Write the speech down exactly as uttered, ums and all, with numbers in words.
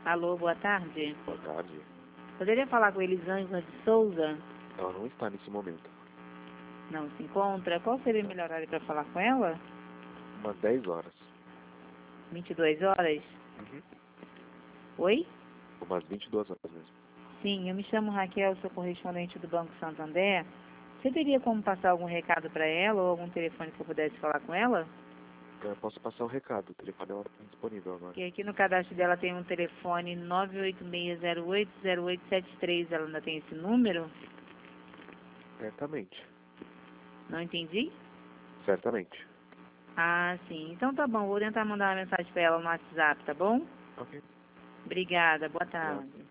Alô, boa tarde. Boa tarde. Poderia falar com Elisângela de Souza? Ela não está nesse momento. Não se encontra. Qual seria o melhor horário para falar com ela? Umas dez horas. vinte e duas horas? Uhum. Oi? Umas vinte e duas horas mesmo. Sim, eu me chamo Raquel, sou correspondente do Banco Santander. Você teria como passar algum recado para ela ou algum telefone que eu pudesse falar com ela? Eu posso passar o recado, o telefone dela está disponível agora. Porque aqui no cadastro dela tem um telefone nove oito seis zero oito zero oito sete três. Ela ainda tem esse número? Certamente. Não entendi? Certamente. Ah, sim. Então tá bom, vou tentar mandar uma mensagem para ela no WhatsApp, tá bom? Ok. Obrigada, boa Obrigado. tarde.